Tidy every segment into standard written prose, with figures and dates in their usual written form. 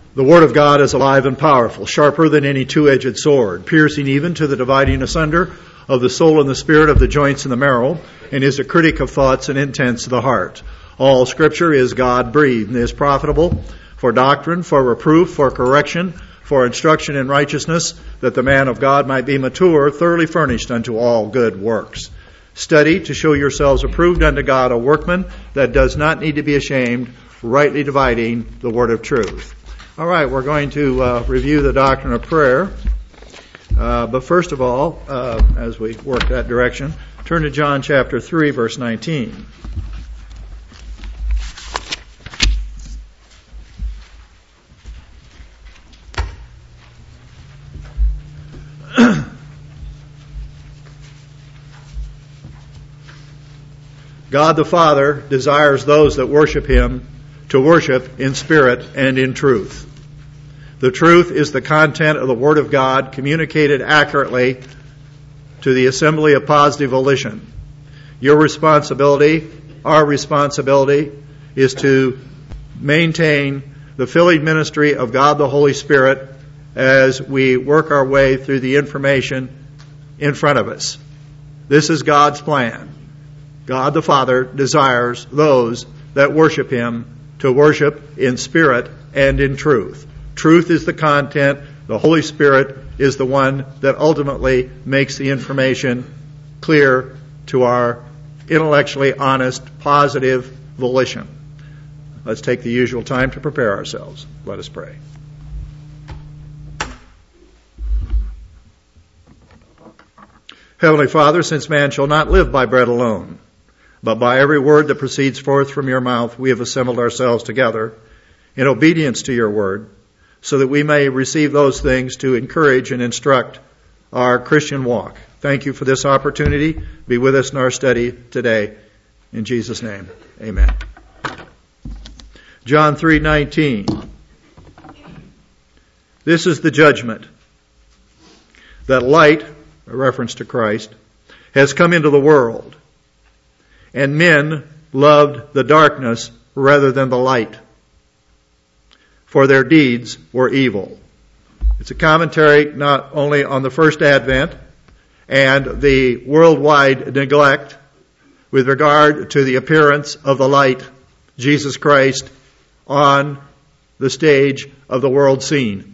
The Word of God is alive and powerful, sharper than any two-edged sword, piercing even to the dividing asunder of the soul and the spirit, of the joints and the marrow, and is a critic of thoughts and intents of the heart. All Scripture is God-breathed and is profitable for doctrine, for reproof, for correction, for instruction in righteousness, that the man of God might be mature, thoroughly furnished unto all good works. Study to show yourselves approved unto God, a workman that does not need to be ashamed, rightly dividing the word of truth. All right, we're going to review the doctrine of prayer. But first of all, as we work that direction, turn to John chapter 3, verse 19. God the Father desires those that worship Him to worship in spirit and in truth. The truth is the content of the Word of God communicated accurately to the assembly of positive volition. Your responsibility, our responsibility, is to maintain the filling ministry of God the Holy Spirit as we work our way through the information in front of us. This is God's plan. God the Father desires those that worship Him to worship in spirit and in truth. Truth is the content. The Holy Spirit is the one that ultimately makes the information clear to our intellectually honest, positive volition. Let's take the usual time to prepare ourselves. Let us pray. Heavenly Father, since man shall not live by bread alone, but by every word that proceeds forth from your mouth, we have assembled ourselves together in obedience to your word, so that we may receive those things to encourage and instruct our Christian walk. Thank you for this opportunity. Be with us in our study today. In Jesus' name, amen. John 3:19. This is the judgment, that light, a reference to Christ, has come into the world, and men loved the darkness rather than the light, for their deeds were evil. It's a commentary not only on the first advent and the worldwide neglect with regard to the appearance of the light, Jesus Christ, on the stage of the world scene.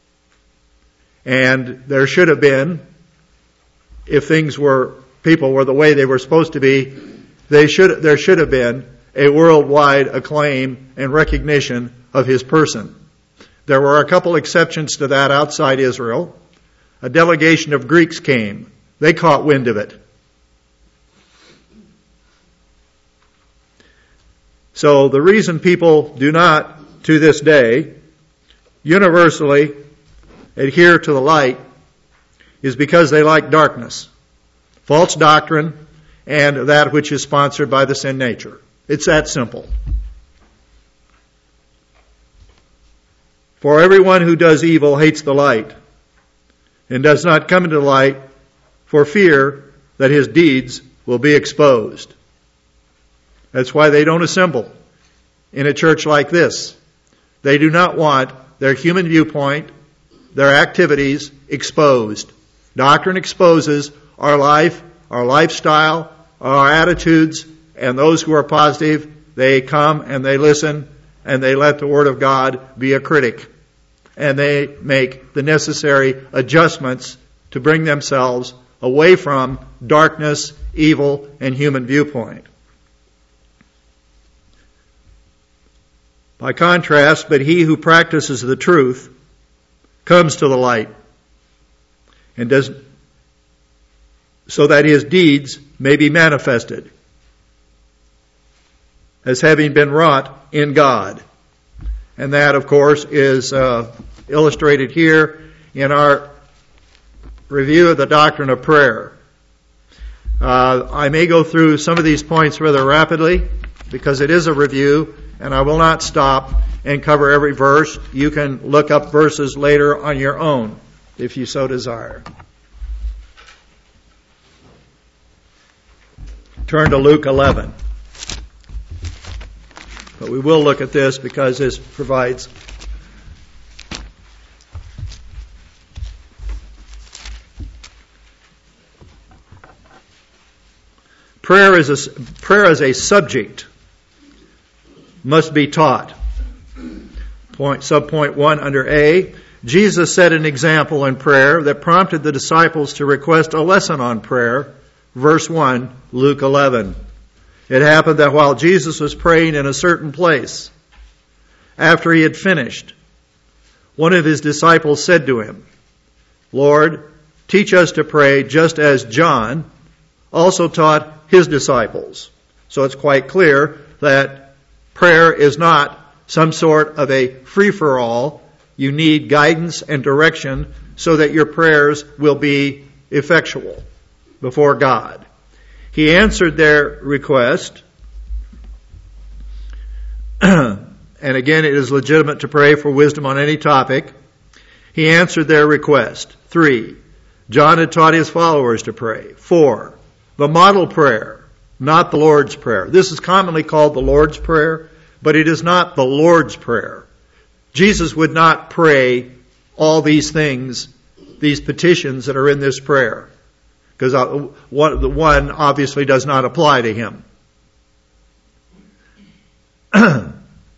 And there should have been, if people were the way they were supposed to be, there should have been a worldwide acclaim and recognition of His person. There were a couple exceptions to that outside Israel. A delegation of Greeks came. They caught wind of it. So the reason people do not, to this day, universally adhere to the light is because they like darkness, false doctrine, and that which is sponsored by the sin nature. It's that simple. For everyone who does evil hates the light and does not come into the light for fear that his deeds will be exposed. That's why they don't assemble in a church like this. They do not want their human viewpoint, their activities exposed. Doctrine exposes our life, our lifestyle, our attitudes, and those who are positive, they come and they listen and they let the Word of God be a critic. And they make the necessary adjustments to bring themselves away from darkness, evil, and human viewpoint. By contrast, but he who practices the truth comes to the light, and does so that his deeds may be manifested as having been wrought in God. And that, of course, is illustrated here in our review of the doctrine of prayer. I may go through some of these points rather rapidly because it is a review, and I will not stop and cover every verse. You can look up verses later on your own if you so desire. Turn to Luke 11. But we will look at this because this provides prayer as a subject must be taught. Subpoint 1 under A, Jesus set an example in prayer that prompted the disciples to request a lesson on prayer. Verse 1, Luke 11. It happened that while Jesus was praying in a certain place, after he had finished, one of his disciples said to him, Lord, teach us to pray just as John also taught his disciples. So it's quite clear that prayer is not some sort of a free-for-all. You need guidance and direction so that your prayers will be effectual before God. He answered their request. And again, it is legitimate to pray for wisdom on any topic. He answered their request. 3, John had taught his followers to pray. 4, the model prayer, not the Lord's Prayer. This is commonly called the Lord's Prayer, but it is not the Lord's Prayer. Jesus would not pray all these things, these petitions that are in this prayer, because the one obviously does not apply to him. The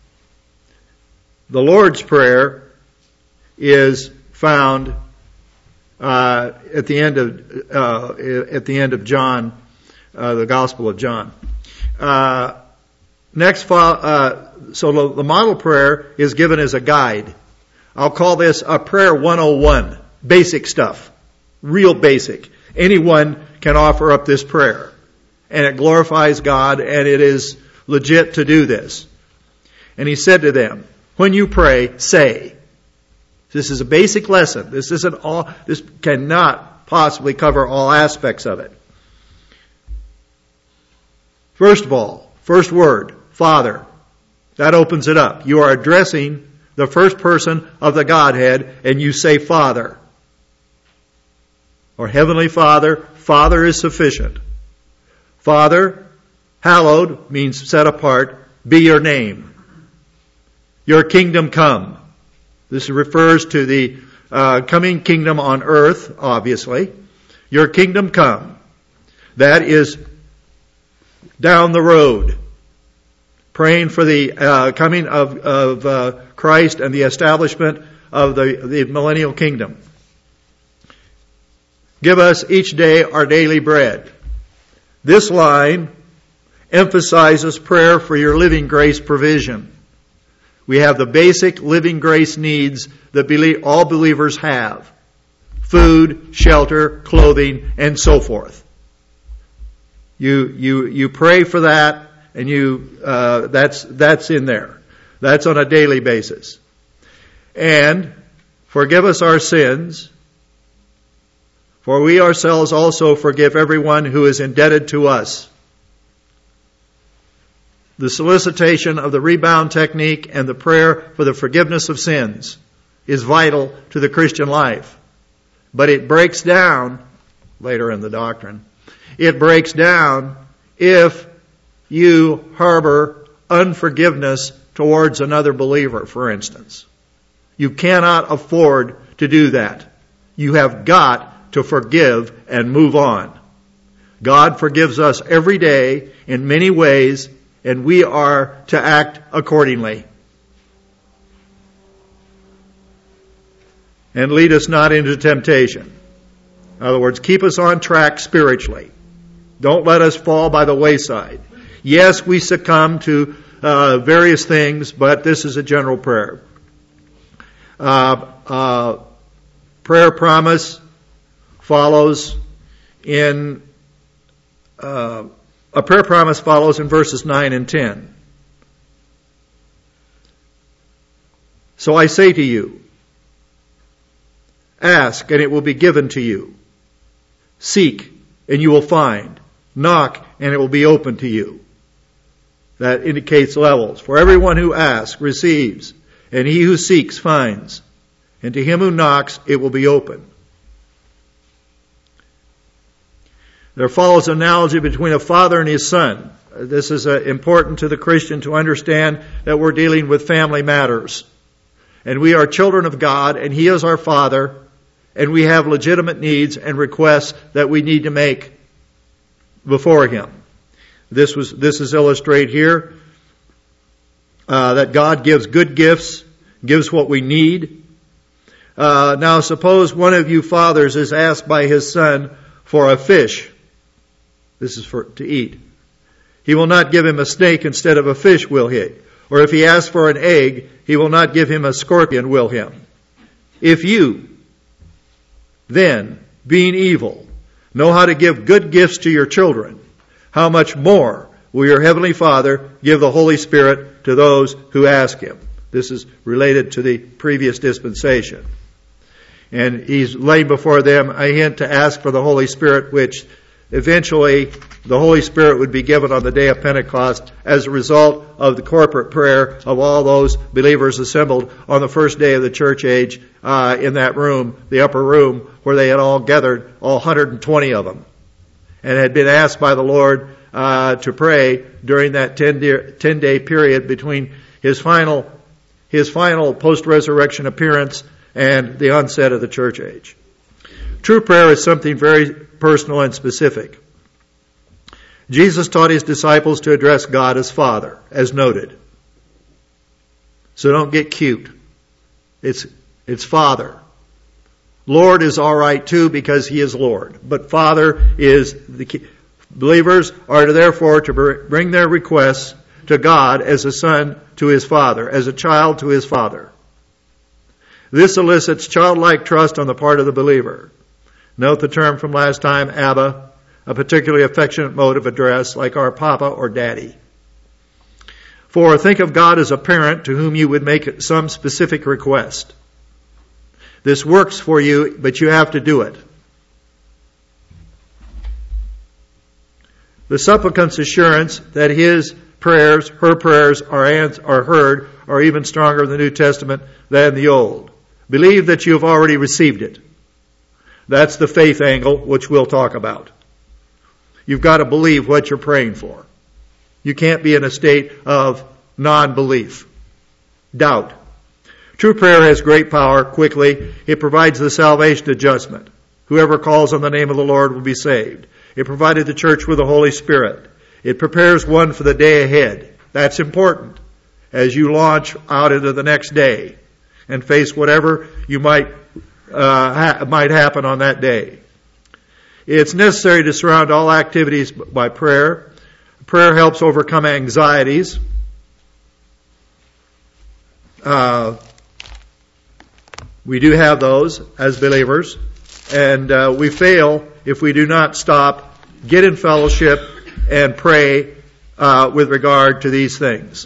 Lord's Prayer is found at the end of John, the Gospel of John. So the model prayer is given as a guide. I'll call this a prayer 101, basic stuff, real basic. Anyone can offer up this prayer, and it glorifies God, and it is legit to do this. And he said to them, when you pray, say. This is a basic lesson. This cannot possibly cover all aspects of it. First of all, first word, Father. That opens it up. You are addressing the first person of the Godhead, and you say Father. Or Heavenly Father. Father is sufficient. Father, hallowed means set apart, be your name. Your kingdom come. This refers to the coming kingdom on earth, obviously. Your kingdom come. That is down the road. Praying for the coming of Christ and the establishment of the millennial kingdom. Give us each day our daily bread. This line emphasizes prayer for your living grace provision. We have the basic living grace needs that all believers have. Food, shelter, clothing, and so forth. You pray for that, and that's in there. That's on a daily basis. And forgive us our sins, for we ourselves also forgive everyone who is indebted to us. The solicitation of the rebound technique and the prayer for the forgiveness of sins is vital to the Christian life. But it breaks down, later in the doctrine, it breaks down if you harbor unforgiveness towards another believer, for instance. You cannot afford to do that. You have got to forgive and move on. God forgives us every day in many ways, and we are to act accordingly. And lead us not into temptation. In other words, keep us on track spiritually. Don't let us fall by the wayside. Yes, we succumb to various things, but this is a general prayer. Prayer promise follows in a prayer promise follows in verses 9 and 10. So I say to you, ask and it will be given to you. Seek and you will find. Knock and it will be open to you. That indicates levels. For everyone who asks receives, and he who seeks finds, and to him who knocks it will be open. There follows an analogy between a father and his son. This is important to the Christian to understand that we're dealing with family matters. And we are children of God, and He is our Father, and we have legitimate needs and requests that we need to make before Him. This is illustrated here, that God gives good gifts, gives what we need. Now suppose one of you fathers is asked by his son for a fish. This is to eat. He will not give him a snake instead of a fish, will he? Or if he asks for an egg, he will not give him a scorpion, will he? If you, then, being evil, know how to give good gifts to your children, how much more will your heavenly Father give the Holy Spirit to those who ask him? This is related to the previous dispensation. And he's laying before them a hint to ask for the Holy Spirit, which eventually the Holy Spirit would be given on the day of Pentecost as a result of the corporate prayer of all those believers assembled on the first day of the church age in that room, the upper room, where they had all gathered, all 120 of them, and had been asked by the Lord to pray during that 10-day period between his final post-resurrection appearance and the onset of the church age. True prayer is something very personal and specific. Jesus taught his disciples to address God as Father, as noted. So don't get cute. It's Father. Lord is all right too because he is Lord. But Father is the key. Believers are therefore to bring their requests to God as a son to his Father, as a child to his Father. This elicits childlike trust on the part of the believer. Note the term from last time, Abba, a particularly affectionate mode of address like our Papa or Daddy. For think of God as a parent to whom you would make some specific request. This works for you, but you have to do it. The supplicant's assurance that his prayers, her prayers are heard are even stronger in the New Testament than the Old. Believe that you have already received it. That's the faith angle, which we'll talk about. You've got to believe what you're praying for. You can't be in a state of non-belief, doubt. True prayer has great power quickly. It provides the salvation adjustment. Whoever calls on the name of the Lord will be saved. It provided the church with the Holy Spirit. It prepares one for the day ahead. That's important as you launch out into the next day and face whatever you might happen on that day. It's necessary to surround all activities by prayer. Prayer helps overcome anxieties. We do have those as believers, and we fail if we do not stop, get in fellowship, and pray with regard to these things.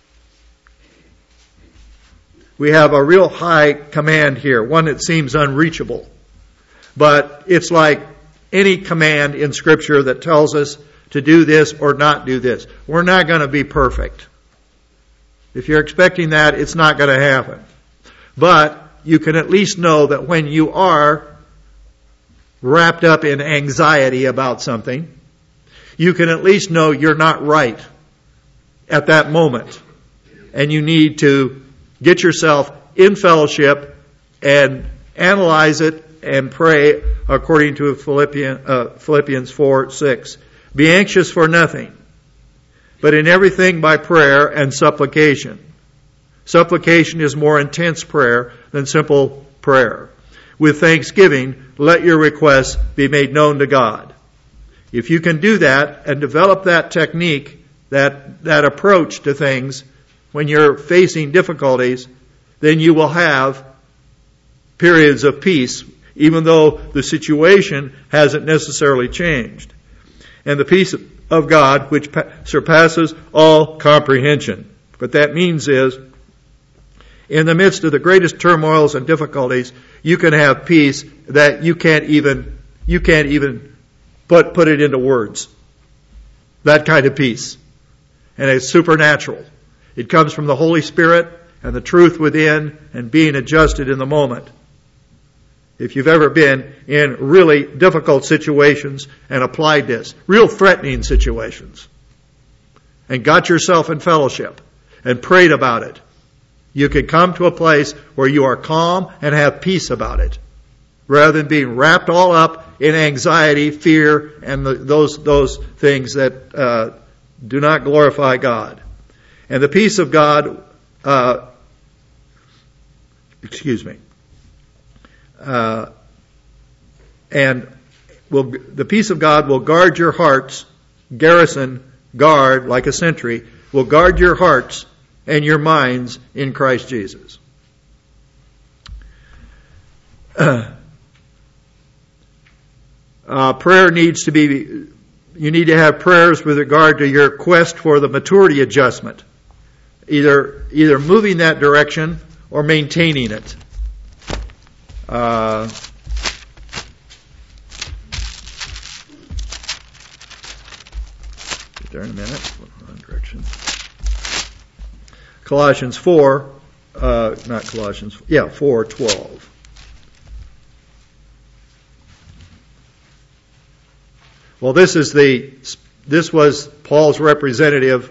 We have a real high command here, one that seems unreachable. But it's like any command in Scripture that tells us to do this or not do this. We're not going to be perfect. If you're expecting that, it's not going to happen. But you can at least know that when you are wrapped up in anxiety about something, you can at least know you're not right at that moment. And you need to get yourself in fellowship and analyze it and pray according to Philippians 4:6. Be anxious for nothing, but in everything by prayer and supplication. Supplication is more intense prayer than simple prayer. With thanksgiving, let your requests be made known to God. If you can do that and develop that technique, that approach to things when you're facing difficulties, then you will have periods of peace, even though the situation hasn't necessarily changed. And the peace of God, which surpasses all comprehension. What that means is, in the midst of the greatest turmoils and difficulties, you can have peace that you can't even put it into words. That kind of peace. And it's supernatural. It comes from the Holy Spirit and the truth within and being adjusted in the moment. If you've ever been in really difficult situations and applied this, real threatening situations, and got yourself in fellowship and prayed about it, you can come to a place where you are calm and have peace about it, rather than being wrapped all up in anxiety, fear, and those things that do not glorify God. And the peace of God, the peace of God will guard your hearts, guard like a sentry, will guard your hearts and your minds in Christ Jesus. Prayer needs to be, you need to have prayers with regard to your quest for the maturity adjustment. Either moving that direction or maintaining it. Get there in a minute. Wrong direction. Colossians 4, 4:12. Well, this was Paul's representative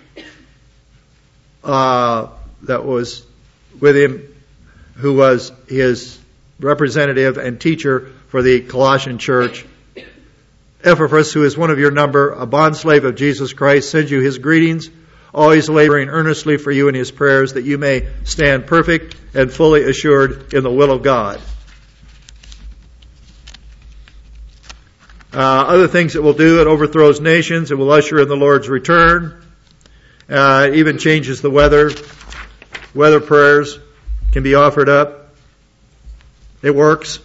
that was with him, who was his representative and teacher for the Colossian church. Epaphras, who is one of your number, a bondslave of Jesus Christ, sends you his greetings, always laboring earnestly for you in his prayers, that you may stand perfect and fully assured in the will of God. Other things it will do, it overthrows nations, it will usher in the Lord's return, it even changes the weather. Weather prayers can be offered up. It works.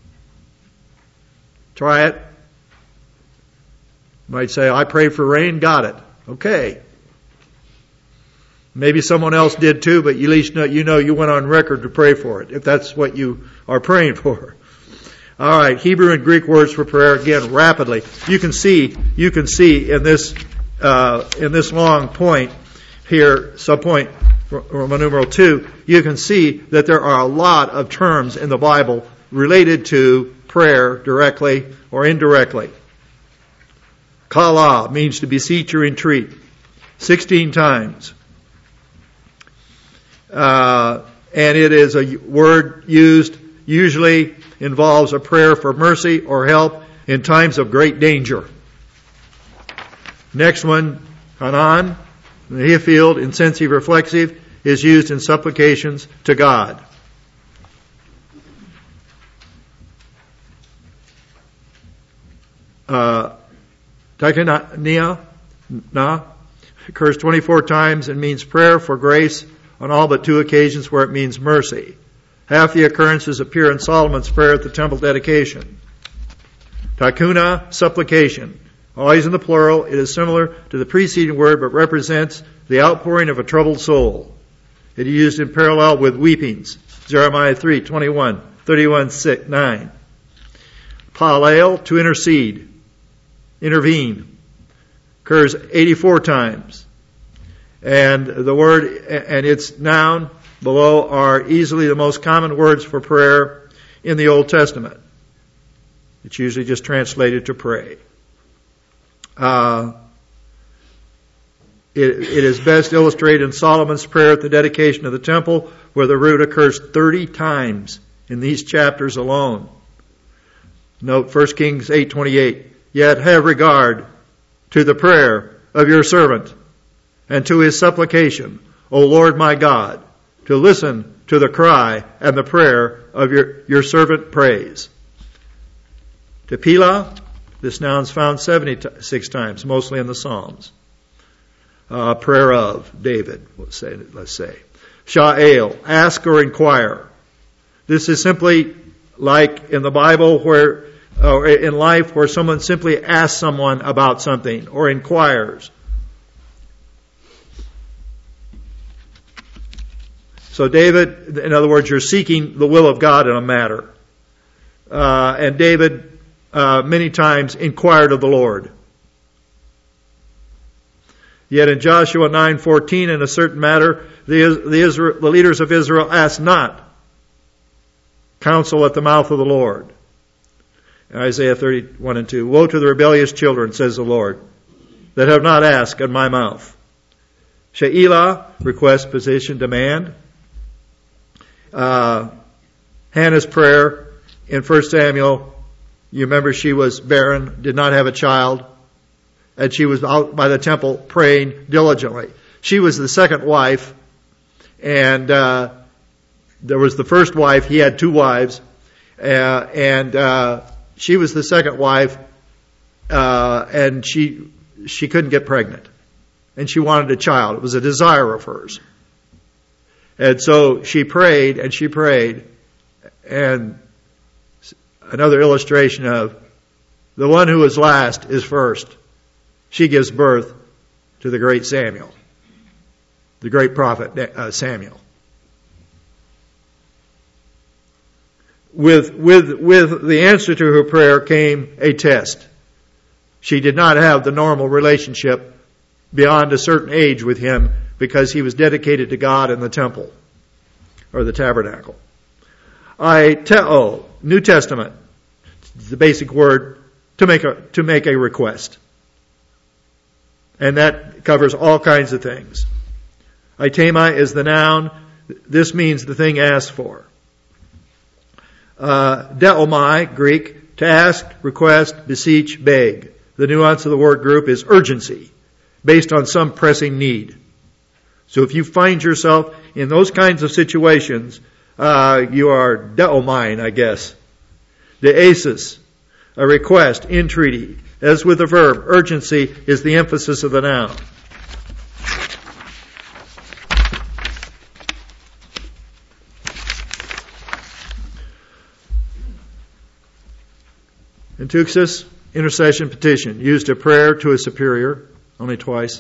Try it. You might say, I prayed for rain, got it. Okay. Maybe someone else did too, but at least you went on record to pray for it, if that's what you are praying for. All right, Hebrew and Greek words for prayer, again, rapidly. You can see in this long point here, subpoint Roman numeral 2, you can see that there are a lot of terms in the Bible related to prayer directly or indirectly. Kala means to beseech or entreat 16 times. And it is a word used, usually involves a prayer for mercy or help in times of great danger. Next one, Hanan, the field, intensive reflexive, is used in supplications to God. Taikania occurs 24 times and means prayer for grace on all but 2 occasions where it means mercy. Half the occurrences appear in Solomon's prayer at the temple dedication. Takuna, supplication. Always in the plural, it is similar to the preceding word but represents the outpouring of a troubled soul. It is used in parallel with weepings. Jeremiah 3:21, 31:9. Palel, to intercede, intervene, occurs 84 times. And the word and its noun below are easily the most common words for prayer in the Old Testament. It's usually just translated to pray. It is best illustrated in Solomon's prayer at the dedication of the temple, where the root occurs 30 times in these chapters alone. Note 1 Kings 8:28. Yet have regard to the prayer of your servant and to his supplication, O Lord my God, to listen to the cry and the prayer of your servant prays. Tepila, this noun is found 76 times, mostly in the Psalms. Prayer of David, let's say. Sha'el, ask or inquire. This is simply like in the Bible or in life where someone simply asks someone about something or inquires. So David, in other words, you're seeking the will of God in a matter. And David many times inquired of the Lord. Yet in Joshua 9:14, in a certain matter, the leaders of Israel asked not counsel at the mouth of the Lord. Isaiah 31:2, woe to the rebellious children, says the Lord, that have not asked at my mouth. She'ilah, request, petition, demand. Hannah's prayer in 1 Samuel, you remember she was barren, did not have a child. and she was out by the temple praying diligently. She was the second wife, and there was the first wife. He had two wives, and she was the second wife, and she couldn't get pregnant, and she wanted a child. It was a desire of hers. And so she prayed, and another illustration of the one who is last is first. She gives birth to the great Samuel, the great prophet Samuel. With the answer to her prayer came a test. She did not have the normal relationship beyond a certain age with him because he was dedicated to God in the temple or the tabernacle. New Testament, the basic word to make a request. And that covers all kinds of things. Aitemai is the noun. This means the thing asked for. Deomai, Greek, to ask, request, beseech, beg. The nuance of the word group is urgency, based on some pressing need. So if you find yourself in those kinds of situations, you are deomai, I guess. Deesis, a request, entreaty. As with the verb, urgency is the emphasis of the noun. Entuxis, intercession, petition. Used a prayer to a superior, only twice.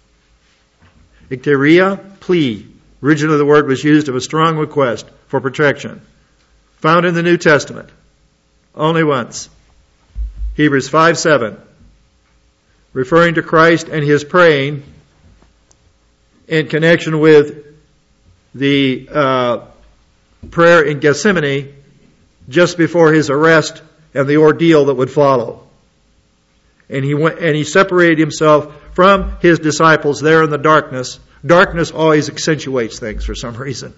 Icteria, plea. Originally the word was used of a strong request for protection. Found in the New Testament, only once. Hebrews 5:7, referring to Christ and his praying in connection with the prayer in Gethsemane just before his arrest and the ordeal that would follow. And he separated himself from his disciples there in the darkness. Darkness always accentuates things for some reason.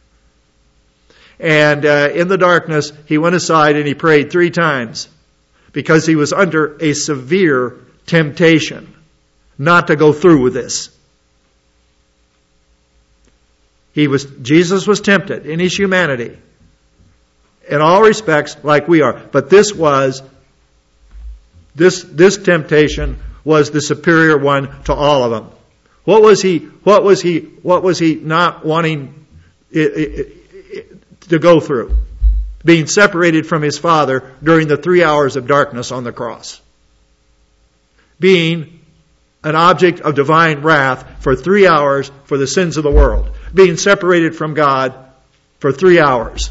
And in the darkness, he went aside and he prayed 3 times because he was under a severe temptation not to go through with this. Jesus was tempted in his humanity in all respects like we are. But this temptation was the superior one to all of them. What was he not wanting to go through? Being separated from his Father during the 3 hours of darkness on the cross. Being an object of divine wrath for 3 hours for the sins of the world. Being separated from God for 3 hours.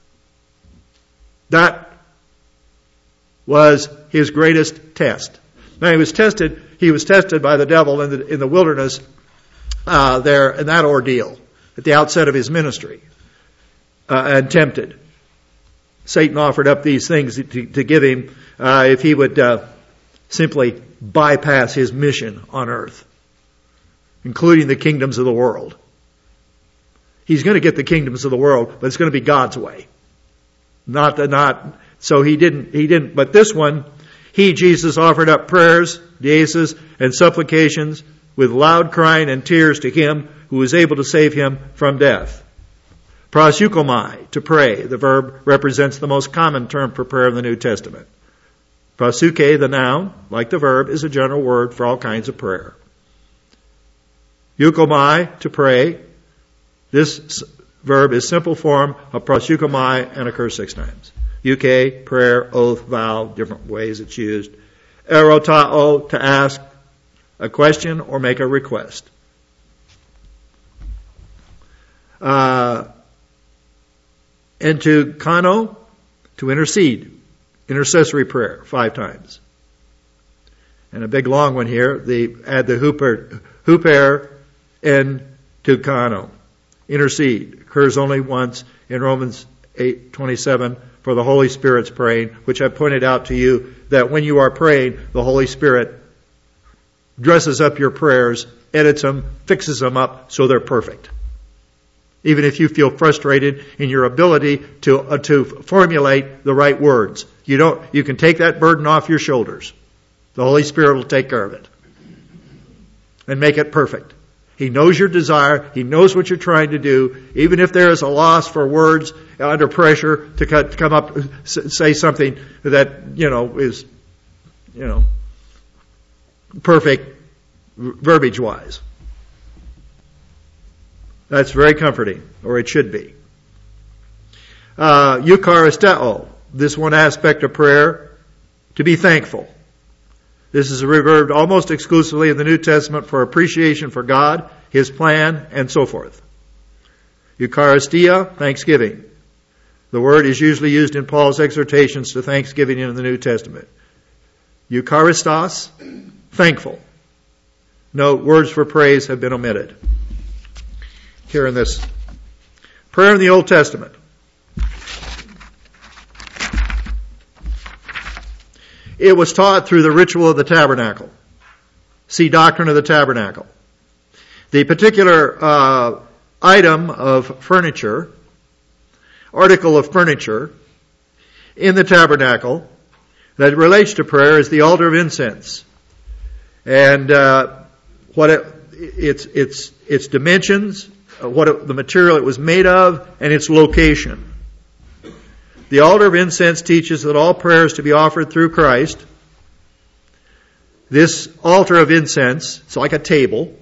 That was his greatest test. Now he was tested by the devil in the wilderness there in that ordeal at the outset of his ministry and tempted. Satan offered up these things to give him if he would simply bypass his mission on earth, including the kingdoms of the world. He's going to get the kingdoms of the world, but it's going to be God's way. So he didn't, but this one, Jesus, offered up prayers, diesis, and supplications with loud crying and tears to him who was able to save him from death. Proseuchomai, to pray. The verb represents the most common term for prayer in the New Testament. Proseuche, the noun, like the verb, is a general word for all kinds of prayer. Euchomai, to pray. This verb is simple form of proseuchomai and occurs 6 times. Euche, prayer, oath, vow, different ways it's used. Erotao, to ask a question or make a request. And to kano, to intercede. Intercessory prayer, 5 times. And a big long one here, add the huper and to kano. Intercede. Occurs only once in Romans 8:27 for the Holy Spirit's praying, which I pointed out to you that when you are praying, the Holy Spirit dresses up your prayers, edits them, fixes them up so they're perfect. Even if you feel frustrated in your ability to formulate the right words, you can take that burden off your shoulders. The Holy Spirit will take care of it. and make it perfect. He knows your desire. He knows what you're trying to do. Even if there is a loss for words under pressure to come up, say something that, is, perfect verbiage-wise. That's very comforting, or it should be. Eucharisteo, this one aspect of prayer, to be thankful. This is reserved almost exclusively in the New Testament for appreciation for God, His plan, and so forth. Eucharistia, thanksgiving. The word is usually used in Paul's exhortations to thanksgiving in the New Testament. Eucharistos, thankful. Note, words for praise have been omitted here in this. Prayer in the Old Testament. It was taught through the ritual of the tabernacle. See Doctrine of the Tabernacle. The particular item of furniture, article of furniture in the tabernacle that relates to prayer is the altar of incense. And its dimensions, the material it was made of, and its location. The altar of incense teaches that all prayer is to be offered through Christ. This altar of incense, it's like a table,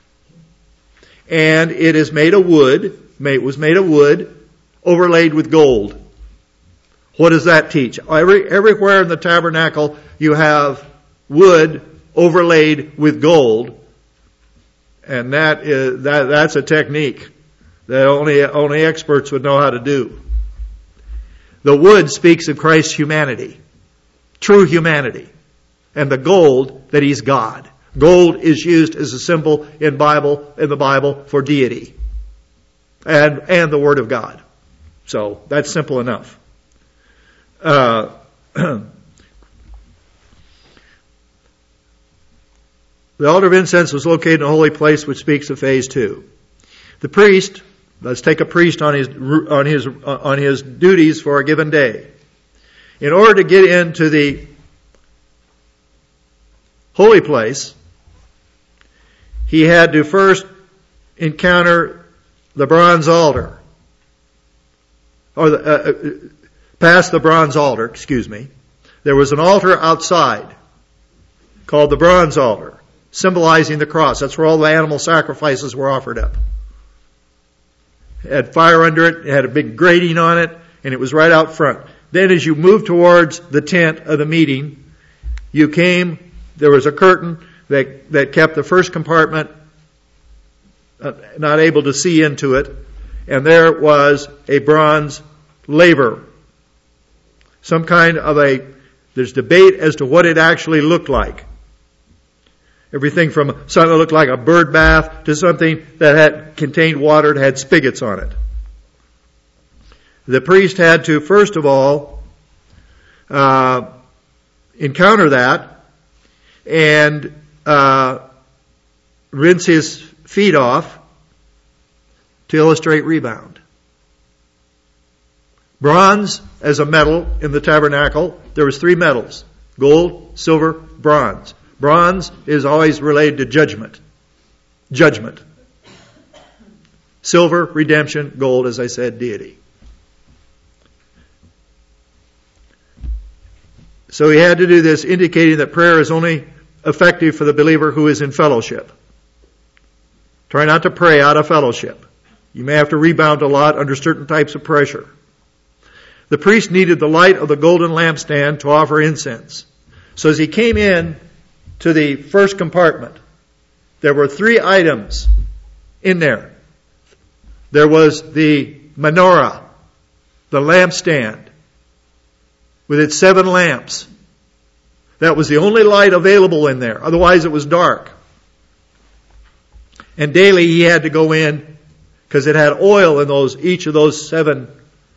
and it is made of wood. It was made of wood, overlaid with gold. What does that teach? Everywhere in the tabernacle you have wood overlaid with gold, and that's a technique that only experts would know how to do. The wood speaks of Christ's humanity, true humanity, and the gold that He's God. Gold is used as a symbol in the Bible for deity and the Word of God. So that's simple enough. The altar of incense was located in a holy place, which speaks of phase 2. The priest, let's take a priest on his duties for a given day. In order to get into the holy place, he had to first encounter the bronze altar, or past the bronze altar. There was an altar outside called the bronze altar, symbolizing the cross. That's where all the animal sacrifices were offered up. It had fire under it. It had a big grating on it, and it was right out front. Then as you moved towards the tent of the meeting, there was a curtain that kept the first compartment not able to see into it, and there was a bronze laver. There's debate as to what it actually looked like. Everything from something that looked like a bird bath to something that had contained water and had spigots on it. The priest had to, first of all, encounter that and rinse his feet off to illustrate rebound. Bronze as a metal in the tabernacle, there was 3 metals: gold, silver, bronze. Bronze is always related to judgment. Judgment. Silver, redemption. Gold, as I said, deity. So he had to do this, indicating that prayer is only effective for the believer who is in fellowship. Try not to pray out of fellowship. You may have to rebound a lot under certain types of pressure. The priest needed the light of the golden lampstand to offer incense. So as he came in to the first compartment, there were 3 items in there. There was the menorah, the lampstand, with its 7 lamps. That was the only light available in there. Otherwise it was dark. And daily he had to go in, because it had oil in each of those 7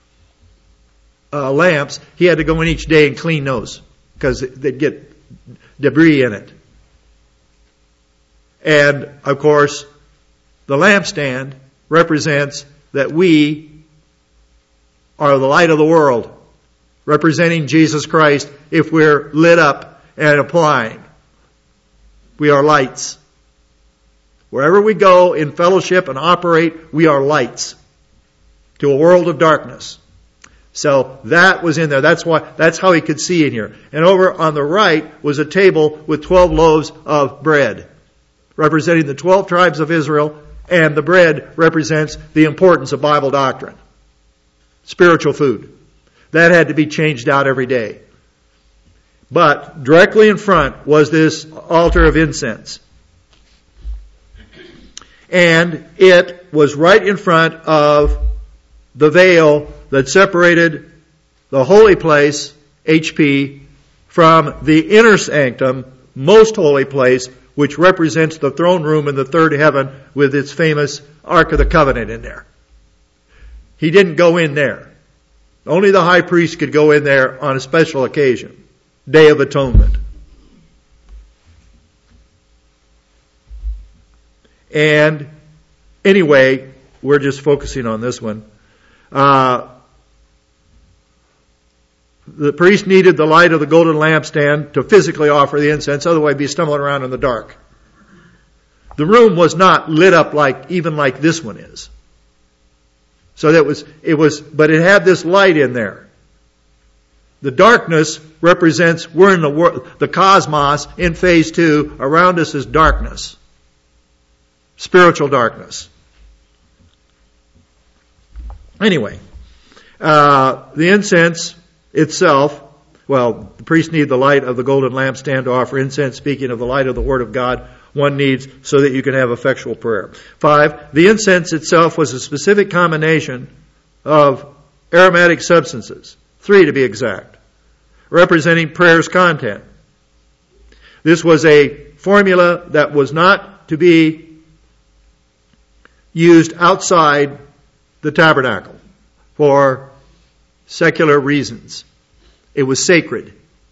lamps. He had to go in each day and clean those, because they'd get debris in it. And, of course, the lampstand represents that we are the light of the world, representing Jesus Christ if we're lit up and applying. We are lights. Wherever we go in fellowship and operate, we are lights to a world of darkness. So that was in there. That's how he could see in here. And over on the right was a table with 12 loaves of bread, representing the 12 tribes of Israel, and the bread represents the importance of Bible doctrine. Spiritual food. That had to be changed out every day. But directly in front was this altar of incense. And it was right in front of the veil that separated the holy place, HP, from the inner sanctum, most holy place, which represents the throne room in the third heaven with its famous Ark of the Covenant in there. He didn't go in there. Only the high priest could go in there on a special occasion, Day of Atonement. And anyway, we're just focusing on this one. The priest needed the light of the golden lampstand to physically offer the incense, otherwise he'd be stumbling around in the dark. The room was not lit up even like this one is. So but it had this light in there. The darkness represents, we're in the cosmos in phase 2. Around us is darkness. Spiritual darkness. Anyway, the incense itself, the priest needed the light of the golden lampstand to offer incense. Speaking of the light of the Word of God, one needs so that you can have effectual prayer. 5, the incense itself was a specific combination of aromatic substances, 3 to be exact, representing prayer's content. This was a formula that was not to be used outside the tabernacle for secular reasons. It was sacred.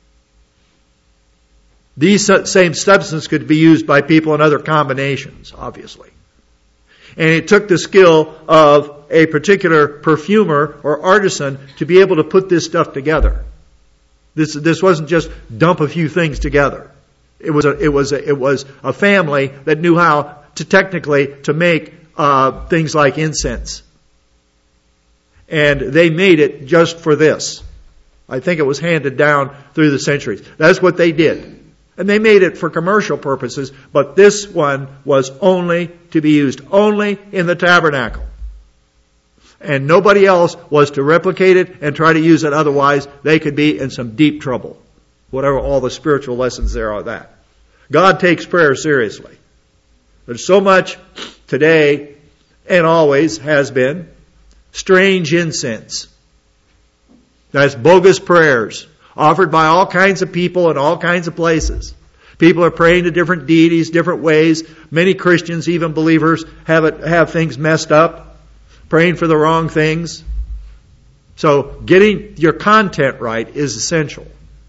These same substances could be used by people in other combinations, obviously. And it took the skill of a particular perfumer or artisan to be able to put this stuff together. This wasn't just dump a few things together. It was a family that knew how to make things like incense. And they made it just for this. I think it was handed down through the centuries. That's what they did. And they made it for commercial purposes, but this one was only to be used only in the tabernacle. And nobody else was to replicate it and try to use it, otherwise they could be in some deep trouble. Whatever all the spiritual lessons there are of that. God takes prayer seriously. There's so much today, and always has been, strange incense. That's bogus prayers offered by all kinds of people in all kinds of places. People are praying to different deities, different ways. Many Christians, even believers, have things messed up, praying for the wrong things. So getting your content right is essential.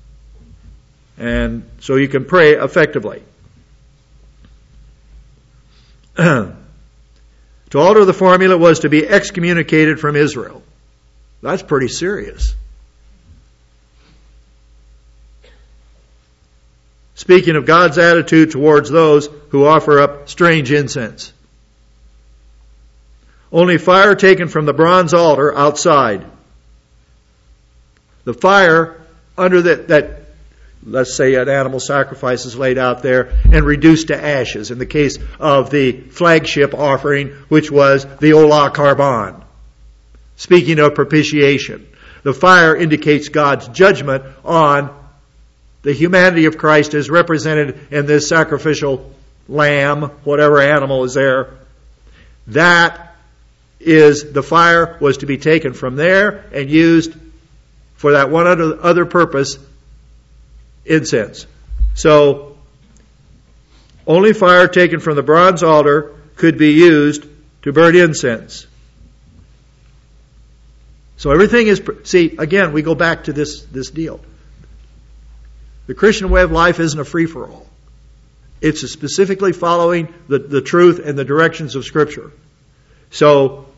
And so you can pray effectively. To alter the formula was to be excommunicated from Israel. That's pretty serious. Speaking of God's attitude towards those who offer up strange incense. Only fire taken from the bronze altar outside. The fire under that, let's say an animal sacrifice is laid out there and reduced to ashes in the case of the flagship offering, which was the Olah Karban. Speaking of propitiation, the fire indicates God's judgment on the humanity of Christ as represented in this sacrificial lamb, whatever animal is there. That is, the fire was to be taken from there and used for that one other purpose, incense. So, only fire taken from the bronze altar could be used to burn incense. So everything is, see, again, we go back to this deal. The Christian way of life isn't a free-for-all. It's specifically following the truth and the directions of Scripture. So,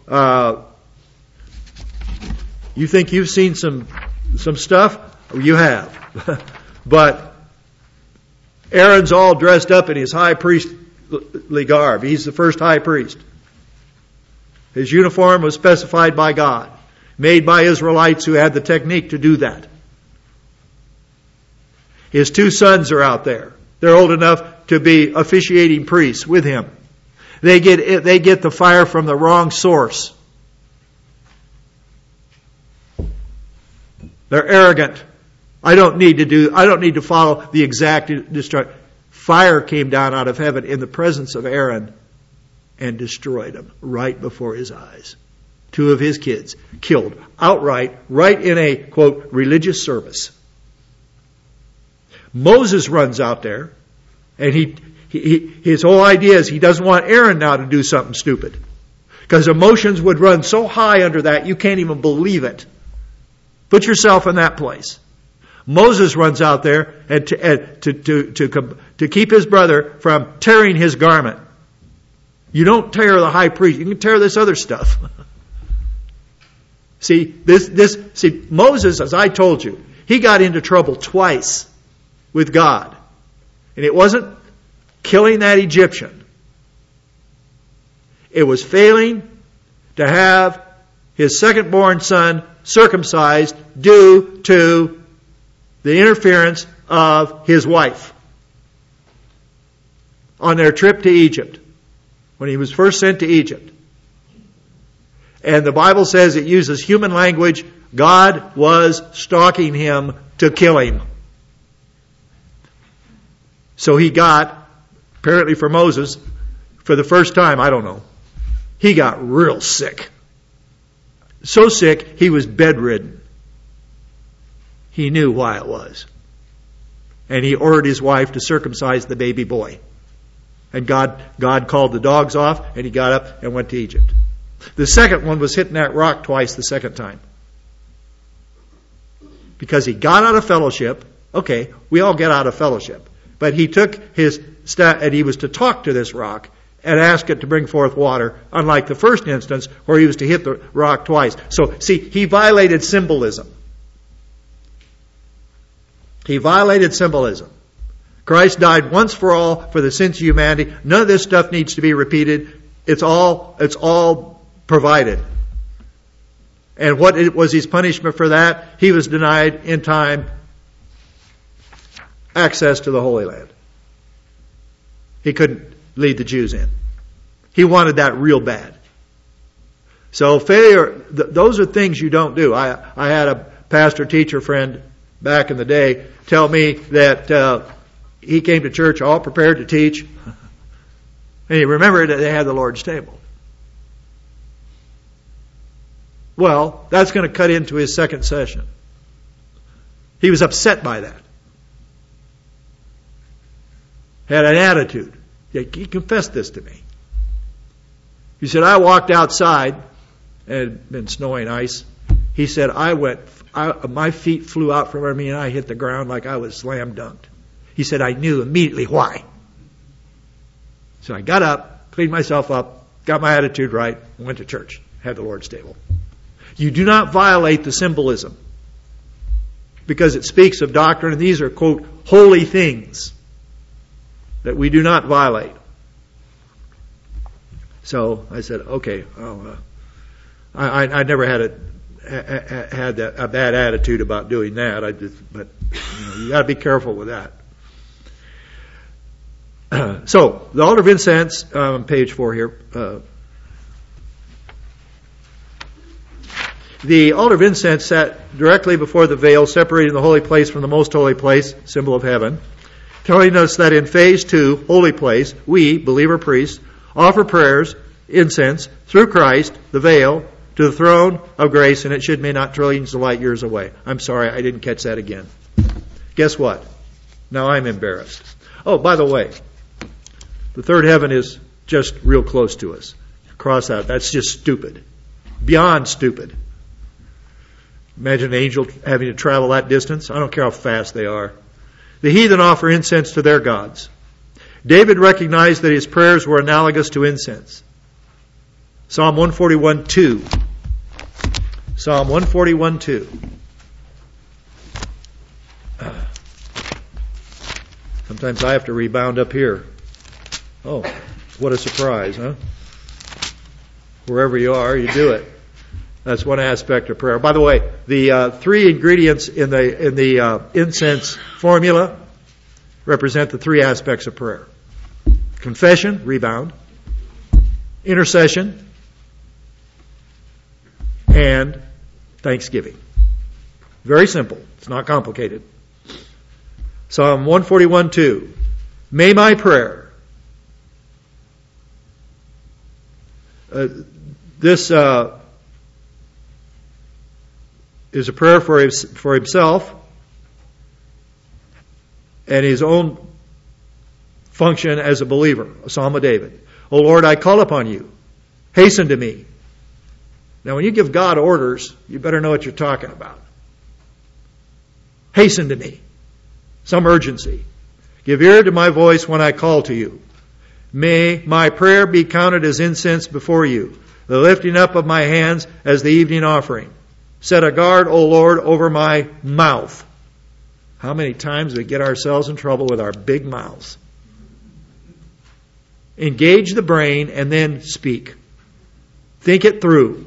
you think you've seen some stuff? You have. But Aaron's all dressed up in his high priest priestly garb. He's the first high priest. His uniform was specified by God, made by Israelites who had the technique to do that. His two sons are out there. They're old enough to be officiating priests with him. They get the fire from the wrong source. They're arrogant. I don't need to follow the exact destruction. Fire came down out of heaven in the presence of Aaron and destroyed him right before his eyes. Two of his kids killed outright, right in a, quote, religious service. Moses runs out there, and his whole idea is he doesn't want Aaron now to do something stupid. Because emotions would run so high under that, you can't even believe it. Put yourself in that place. Moses runs out there and to keep his brother from tearing his garment. You don't tear the high priest. You can tear this other stuff. See, Moses, as I told you, he got into trouble twice with God. And it wasn't killing that Egyptian. It was failing to have his second-born son circumcised due to the interference of his wife on their trip to Egypt, when he was first sent to Egypt. And the Bible says it uses human language. God was stalking him to kill him. So he got, apparently for Moses, for the first time, I don't know, he got real sick. So sick, he was bedridden. He knew why it was. And he ordered his wife to circumcise the baby boy. And God called the dogs off, and he got up and went to Egypt. The second one was hitting that rock twice the second time. Because he got out of fellowship. Okay, we all get out of fellowship. But he took his staff, and he was to talk to this rock and ask it to bring forth water, unlike the first instance where he was to hit the rock twice. So, see, he violated symbolism. He violated symbolism. Christ died once for all for the sins of humanity. None of this stuff needs to be repeated. It's all provided. And what was his punishment for that? He was denied in time access to the Holy Land. He couldn't lead the Jews in. He wanted that real bad. So failure, those are things you don't do. I had a pastor-teacher friend back in the day tell me that he came to church all prepared to teach. And he remembered that they had the Lord's table. Well, that's going to cut into his second session. He was upset by that. Had an attitude. He confessed this to me. He said, I walked outside, and it had been snowing ice. He said, my feet flew out from under me, and I hit the ground like I was slam dunked. He said, I knew immediately why. So I got up, cleaned myself up, got my attitude right, and went to church. Had the Lord's table. You do not violate the symbolism, because it speaks of doctrine, and these are, quote, holy things that we do not violate. So I said, okay, I never had a bad attitude about doing that. But you got to be careful with that. So the altar of incense, on page 4 here. The altar of incense sat directly before the veil, separating the holy place from the most holy place, symbol of heaven, telling us that in phase 2, holy place, we, believer priests, offer prayers, incense, through Christ, the veil, to the throne of grace, and it should be not trillions of light years away. I'm sorry, I didn't catch that again. Guess what? Now I'm embarrassed. Oh, by the way, the third heaven is just real close to us. Cross out. That's just stupid. Beyond stupid. Imagine an angel having to travel that distance. I don't care how fast they are. The heathen offer incense to their gods. David recognized that his prayers were analogous to incense. Psalm 141:2. Psalm 141:2. Sometimes I have to rebound up here. Oh, what a surprise, huh? Wherever you are, you do it. That's one aspect of prayer. By the way, the three ingredients in the incense formula represent the three aspects of prayer. Confession, rebound. Intercession. And thanksgiving. Very simple. It's not complicated. Psalm 141:2. May my prayer. This is a prayer for himself and his own function as a believer. A Psalm of David. O Lord, I call upon you. Hasten to me. Now, when you give God orders, you better know what you're talking about. Hasten to me. Some urgency. Give ear to my voice when I call to you. May my prayer be counted as incense before you, the lifting up of my hands as the evening offering. Set a guard, O Lord, over my mouth. How many times we get ourselves in trouble with our big mouths? Engage the brain and then speak. Think it through.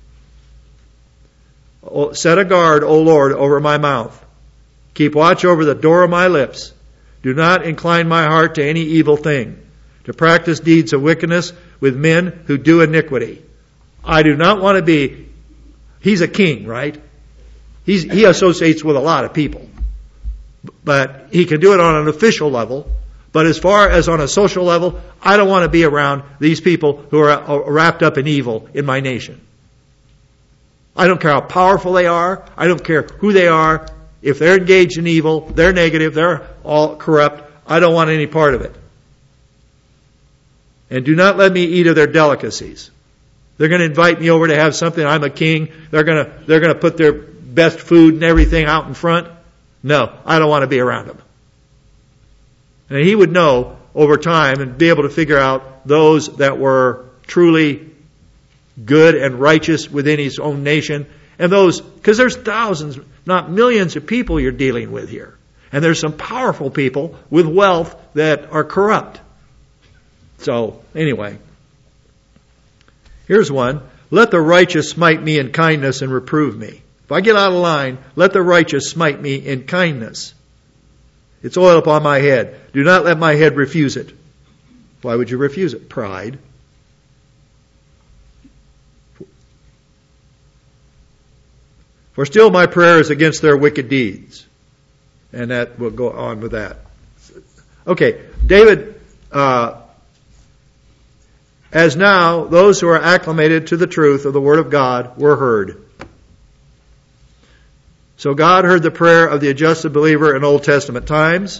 Set a guard, O Lord, over my mouth. Keep watch over the door of my lips. Do not incline my heart to any evil thing, to practice deeds of wickedness with men who do iniquity. I do not want to be... He's a king, right? He associates with a lot of people. But he can do it on an official level. But as far as on a social level, I don't want to be around these people who are wrapped up in evil in my nation. I don't care how powerful they are. I don't care who they are. If they're engaged in evil, they're negative, they're all corrupt, I don't want any part of it. And do not let me eat of their delicacies. They're going to invite me over to have something. I'm a king. They're going to put their best food and everything out in front. No, I don't want to be around them. And he would know over time and be able to figure out those that were truly good and righteous within his own nation. And those, because there's thousands, not millions of people you're dealing with here. And there's some powerful people with wealth that are corrupt. So, anyway. Here's one. Let the righteous smite me in kindness and reprove me. If I get out of line, let the righteous smite me in kindness. It's oil upon my head. Do not let my head refuse it. Why would you refuse it? Pride. For still my prayer is against their wicked deeds. And that will go on with that. Okay, David, as now those who are acclimated to the truth of the Word of God were heard. So God heard the prayer of the adjusted believer in Old Testament times.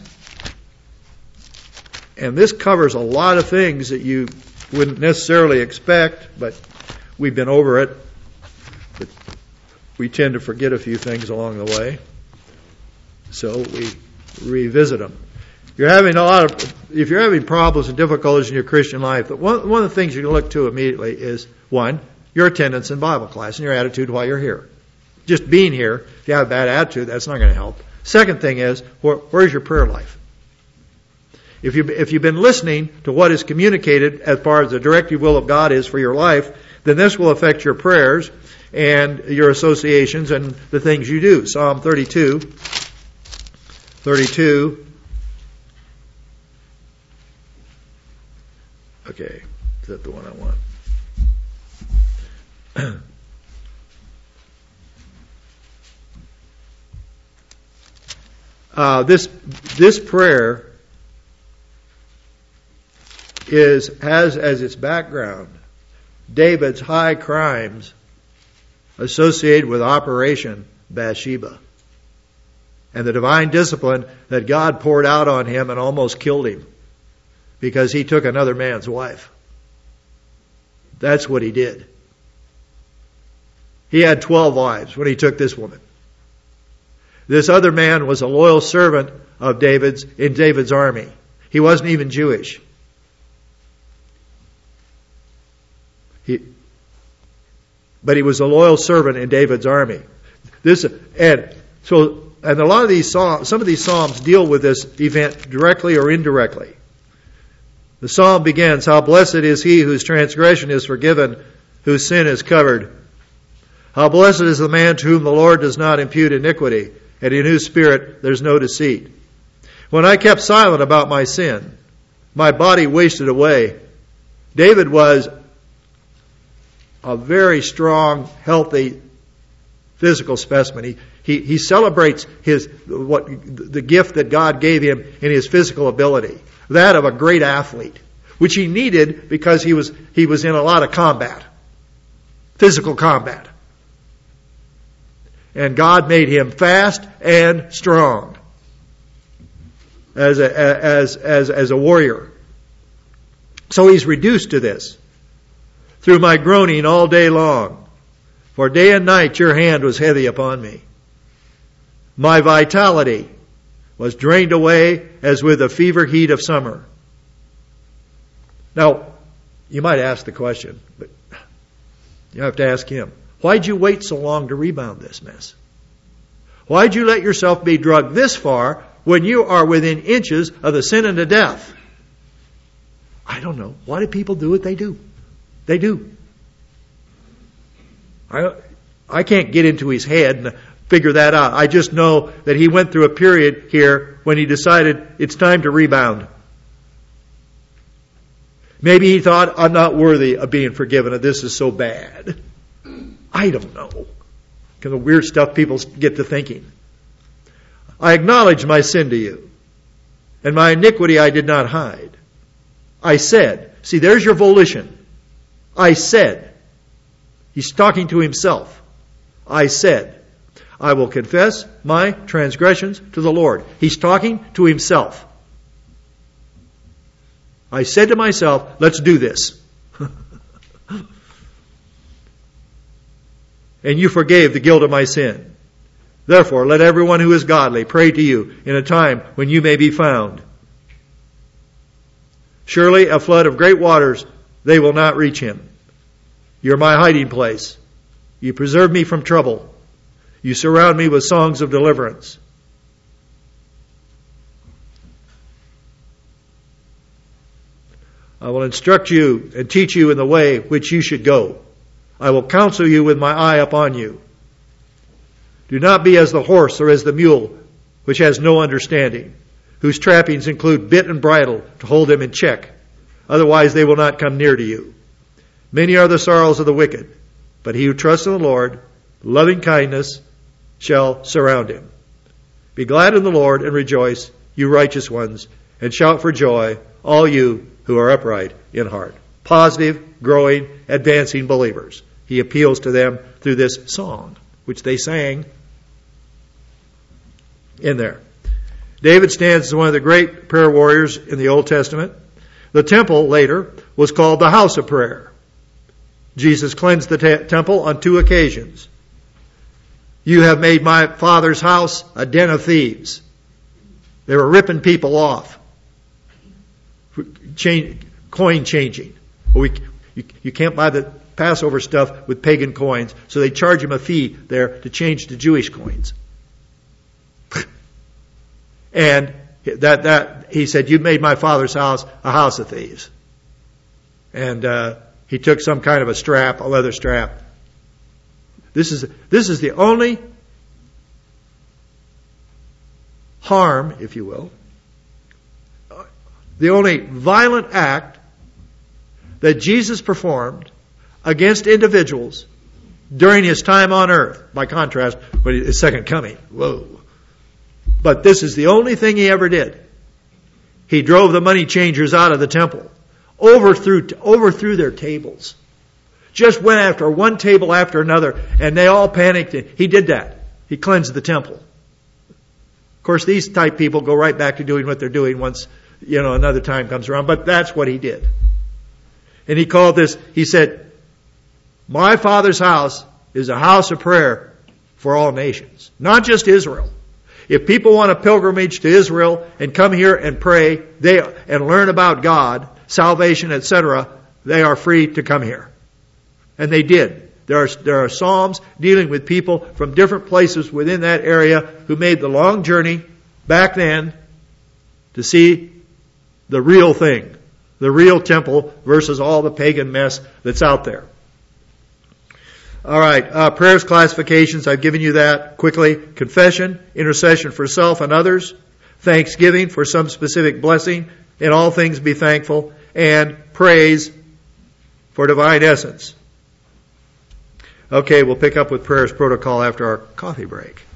And this covers a lot of things that you wouldn't necessarily expect, but we've been over it. But we tend to forget a few things along the way. So we revisit them. If you're having problems and difficulties in your Christian life, one of the things you can look to immediately is, one, your attendance in Bible class and your attitude while you're here. Just being here, if you have a bad attitude, that's not going to help. Second thing is, where's your prayer life? If you've been listening to what is communicated as far as the directive will of God is for your life, then this will affect your prayers and your associations and the things you do. Psalm 32. Okay, is that the one I want? This prayer has as its background David's high crimes associated with Operation Bathsheba and the divine discipline that God poured out on him and almost killed him because he took another man's wife. That's what he did. He had 12 wives when he took this woman. This other man was a loyal servant of David's in David's army. He wasn't even Jewish. But he was a loyal servant in David's army. And a lot of these psalms, some of these psalms deal with this event directly or indirectly. The psalm begins, "How blessed is he whose transgression is forgiven, whose sin is covered. How blessed is the man to whom the Lord does not impute iniquity, and in whose spirit there's no deceit. When I kept silent about my sin, my body wasted away." David was a very strong, healthy, physical specimen. He celebrates the gift that God gave him in his physical ability, that of a great athlete, which he needed because he was in a lot of combat, physical combat. And God made him fast and strong as a warrior. So he's reduced to this. "Through my groaning all day long, for day and night your hand was heavy upon me. My vitality was drained away as with the fever heat of summer." Now, you might ask the question, but you have to ask him, why'd you wait so long to rebound this mess? Why'd you let yourself be drugged this far when you are within inches of the sin and the death? I don't know. Why do people do what they do? They do. I can't get into his head and figure that out. I just know that he went through a period here when he decided it's time to rebound. Maybe he thought, I'm not worthy of being forgiven, and this is so bad. I don't know. Kind of weird stuff people get to thinking. I acknowledged my sin to you, and my iniquity I did not hide. I said, see, there's your volition. I said, he's talking to himself. I said, I will confess my transgressions to the Lord. He's talking to himself. I said to myself, let's do this. And you forgave the guilt of my sin. Therefore, let everyone who is godly pray to you in a time when you may be found. Surely a flood of great waters, they will not reach him. You're my hiding place. You preserve me from trouble. You surround me with songs of deliverance. I will instruct you and teach you in the way which you should go. I will counsel you with my eye upon you. Do not be as the horse or as the mule, which has no understanding, whose trappings include bit and bridle to hold them in check. Otherwise they will not come near to you. Many are the sorrows of the wicked, but he who trusts in the Lord, loving kindness shall surround him. Be glad in the Lord and rejoice, you righteous ones, and shout for joy, all you who are upright in heart. Positive, growing, advancing believers. He appeals to them through this song, which they sang in there. David stands as one of the great prayer warriors in the Old Testament. The temple later was called the house of prayer. Jesus cleansed the temple on 2 occasions. You have made my father's house a den of thieves. They were ripping people off. Coin changing. You can't buy the Passover stuff with pagan coins, so they charge him a fee there to change to Jewish coins. And that he said, "You made my father's house a house of thieves." And he took some kind of a leather strap. This is the only harm, if you will, the only violent act that Jesus performed against individuals during his time on earth. By contrast, with his second coming. Whoa. But this is the only thing he ever did. He drove the money changers out of the temple. Overthrew their tables. Just went after one table after another, and they all panicked. He did that. He cleansed the temple. Of course, these type people go right back to doing what they're doing once, another time comes around. But that's what he did. And he called this, he said, my Father's house is a house of prayer for all nations. Not just Israel. If people want a pilgrimage to Israel and come here and pray and learn about God, salvation, etc., they are free to come here. And they did. There are psalms dealing with people from different places within that area who made the long journey back then to see the real thing, The real temple versus all the pagan mess that's out there. All right, prayers classifications, I've given you that quickly. Confession, intercession for self and others, thanksgiving for some specific blessing, in all things be thankful, and praise for divine essence. Okay, we'll pick up with prayers protocol after our coffee break.